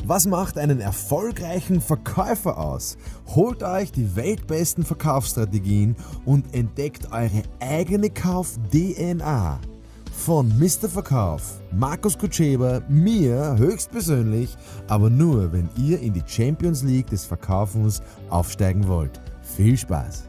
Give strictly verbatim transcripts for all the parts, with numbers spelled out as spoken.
Was macht einen erfolgreichen Verkäufer aus? Holt euch die weltbesten Verkaufsstrategien und entdeckt eure eigene Kauf-D N A. Von Mister Verkauf, Markus Kutscheber, mir höchstpersönlich, aber nur, wenn ihr in die Champions League des Verkaufens aufsteigen wollt. Viel Spaß!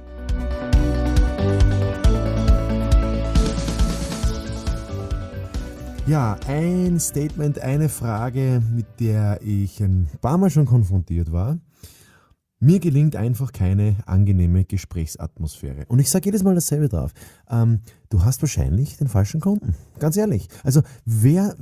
Ja, ein Statement, eine Frage, mit der ich ein paar Mal schon konfrontiert war. Mir gelingt einfach keine angenehme Gesprächsatmosphäre. Und ich sage jedes Mal dasselbe drauf. Ähm, du hast wahrscheinlich den falschen Kunden. Ganz ehrlich. Also wer...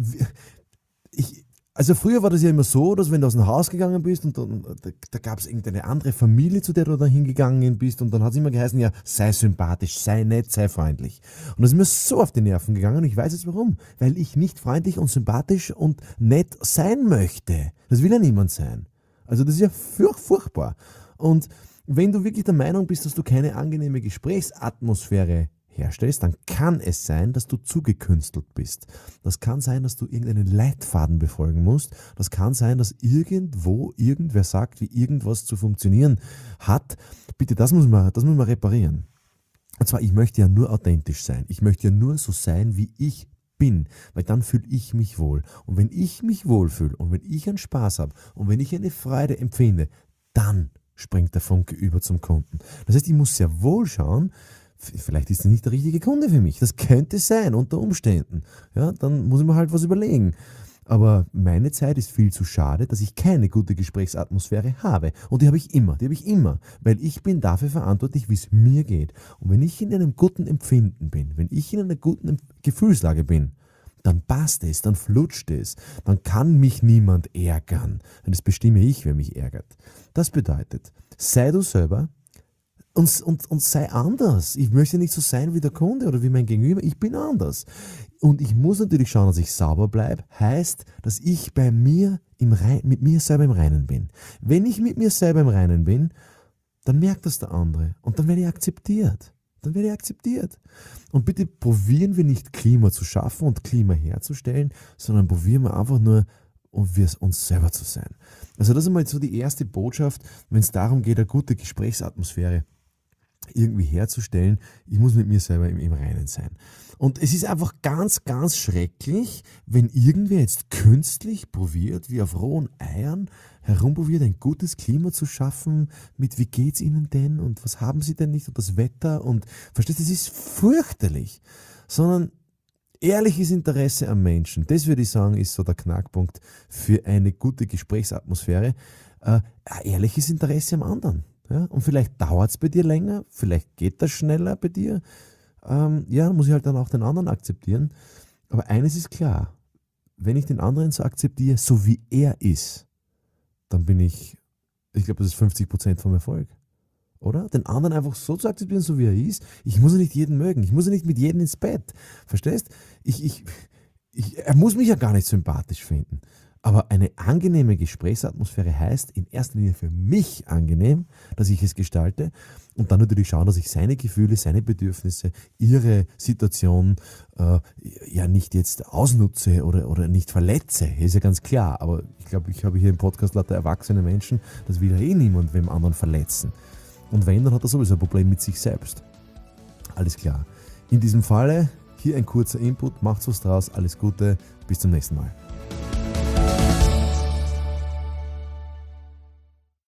Ich, also früher war das ja immer so, dass wenn du aus dem Haus gegangen bist und, und da, da gab es irgendeine andere Familie, zu der du da hingegangen bist und dann hat es immer geheißen, ja, sei sympathisch, sei nett, sei freundlich. Und das ist mir so auf die Nerven gegangen und ich weiß jetzt warum. Weil ich nicht freundlich und sympathisch und nett sein möchte. Das will ja niemand sein. Also das ist ja furch- furchtbar. Und wenn du wirklich der Meinung bist, dass du keine angenehme Gesprächsatmosphäre herstellst, dann kann es sein, dass du zugekünstelt bist. Das kann sein, dass du irgendeinen Leitfaden befolgen musst. Das kann sein, dass irgendwo irgendwer sagt, wie irgendwas zu funktionieren hat. Bitte, das muss man, das muss man reparieren. Und zwar, ich möchte ja nur authentisch sein. Ich möchte ja nur so sein, wie ich bin, weil dann fühle ich mich wohl. Und wenn ich mich wohlfühle und wenn ich einen Spaß habe und wenn ich eine Freude empfinde, dann springt der Funke über zum Kunden. Das heißt, ich muss sehr wohl schauen, vielleicht ist er nicht der richtige Kunde für mich. Das könnte sein, unter Umständen. Ja, dann muss ich mir halt was überlegen. Aber meine Zeit ist viel zu schade, dass ich keine gute Gesprächsatmosphäre habe. Und die habe ich immer, die habe ich immer. Weil ich bin dafür verantwortlich, wie es mir geht. Und wenn ich in einem guten Empfinden bin, wenn ich in einer guten Gefühlslage bin, dann passt es, dann flutscht es. Dann kann mich niemand ärgern. Und das bestimme ich, wer mich ärgert. Das bedeutet, sei du selber, Und, und, und sei anders. Ich möchte nicht so sein wie der Kunde oder wie mein Gegenüber. Ich bin anders. Und ich muss natürlich schauen, dass ich sauber bleibe. Heißt, dass ich bei mir im Rein, mit mir selber im Reinen bin. Wenn ich mit mir selber im Reinen bin, dann merkt das der andere. Und dann werde ich akzeptiert. Dann werde ich akzeptiert. Und bitte probieren wir nicht Klima zu schaffen und Klima herzustellen, sondern probieren wir einfach nur, um wir uns selber zu sein. Also das ist mal so die erste Botschaft, wenn es darum geht, eine gute Gesprächsatmosphäre irgendwie herzustellen. Ich muss mit mir selber im, im Reinen sein. Und es ist einfach ganz, ganz schrecklich, wenn irgendwer jetzt künstlich probiert, wie auf rohen Eiern herumprobiert, ein gutes Klima zu schaffen mit wie geht's Ihnen denn und was haben Sie denn nicht und das Wetter und verstehst du, das ist fürchterlich. Sondern ehrliches Interesse am Menschen, das würde ich sagen, ist so der Knackpunkt für eine gute Gesprächsatmosphäre. Äh, ein ehrliches Interesse am anderen. Ja, und vielleicht dauert es bei dir länger, vielleicht geht das schneller bei dir. Ähm, ja, muss ich halt dann auch den anderen akzeptieren. Aber eines ist klar, wenn ich den anderen so akzeptiere, so wie er ist, dann bin ich, ich glaube, das ist fünfzig Prozent vom Erfolg. Oder? Den anderen einfach so zu akzeptieren, so wie er ist. Ich muss ja nicht jeden mögen, ich muss ja nicht mit jedem ins Bett. Verstehst? Ich, ich, ich, er muss mich ja gar nicht sympathisch finden. Aber eine angenehme Gesprächsatmosphäre heißt in erster Linie für mich angenehm, dass ich es gestalte und dann natürlich schauen, dass ich seine Gefühle, seine Bedürfnisse, ihre Situation äh, ja nicht jetzt ausnutze oder, oder nicht verletze. Ist ja ganz klar, aber ich glaube, ich habe hier im Podcast lauter erwachsene Menschen, das will ja eh niemand wem anderen verletzen. Und wenn, dann hat er sowieso ein Problem mit sich selbst. Alles klar. In diesem Falle hier ein kurzer Input, macht's was draus, alles Gute, bis zum nächsten Mal.